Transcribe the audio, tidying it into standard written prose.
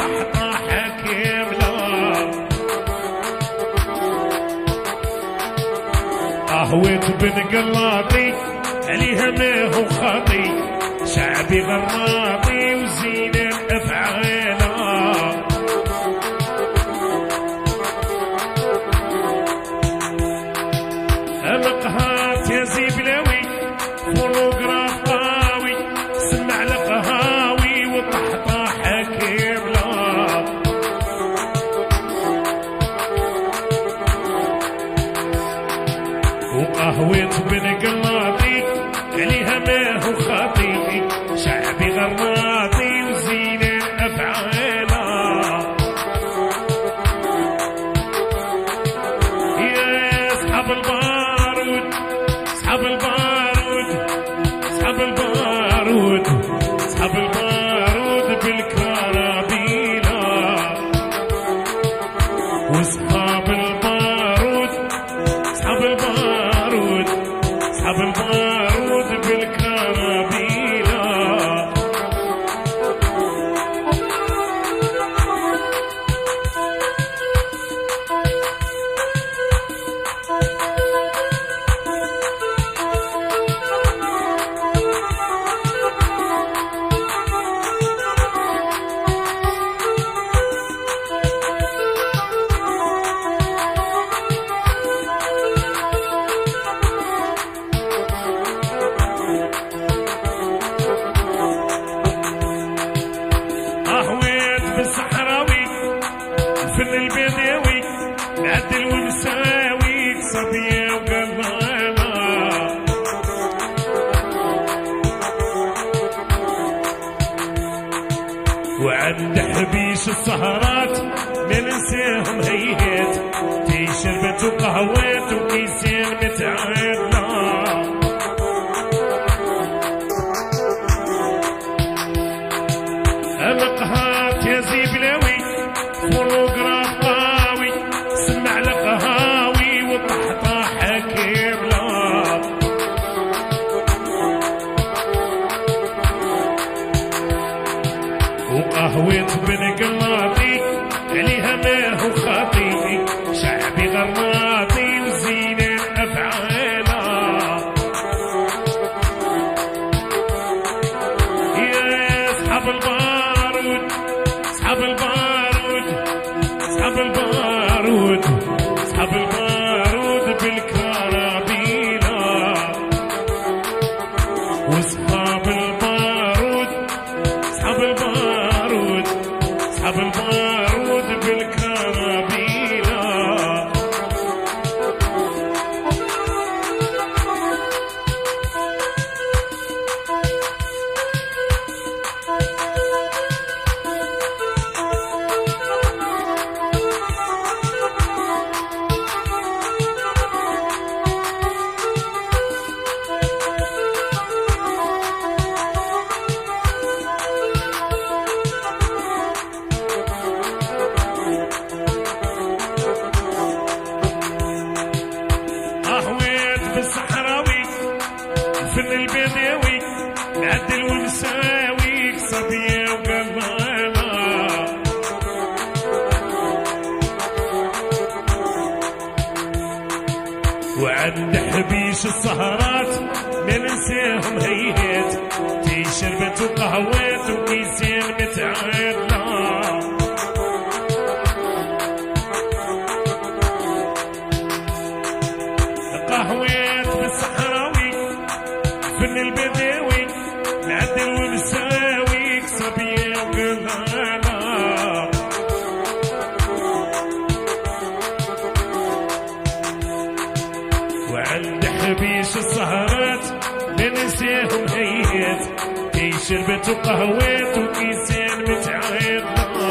وطحطاحة كاملة. قهوة بن قلاطي عليها ما هو خاطي، شعبي غراطي وزين أفعاله. القهات يا زبلاوي فولوغراف قاوي، سمع القهاوي وطحطاحة كاملة. وقهوة بن قلاطي عليها ما هو خاطي، شعبي غراطي وزين أفعاله. يا أصحاب البارود أصحاب البارود أصحاب البارود أصحاب البارود بالكرابيلة. وأصحاب البارود أصحاب البارود أصحاب البارود بالكرابيلة. بالصحراوي الفن البدوي نعدل ونساوي صبية وقلالة. وعند حبيش السهرات ما ننساهم هيهات، تيشربت وقهوات وكيسين متعادلة. القهات يا زبلاوي فولوغراف قاوي، سمع القهاوي وطحطاحة كاملة. وقهوة بن قلاطي عليها ما هو خاطي، شعبي غراطي وزين أفعاله. يا أصحاب البارود أصحاب البارود أصحاب البارود أصحاب البارود بالكرابيلة. وأصحاب البارود أصحاب البارود أصحاب البارود بالكرابيلة. بالصحراوي الفن البدوي نعدل ونساوي صبية وقلالة. وعند حبيش السهرات ما ننساهم هيهات، تيشربت وقهوات وكيسين متعادلة. قهوات بالصحراوي فن البدوي نعدل ونساوي صبية وقلالة. وعند حبيش السهرات ما ننساهم هيهات، تيشربت وقهوات وكيسين متعادلة.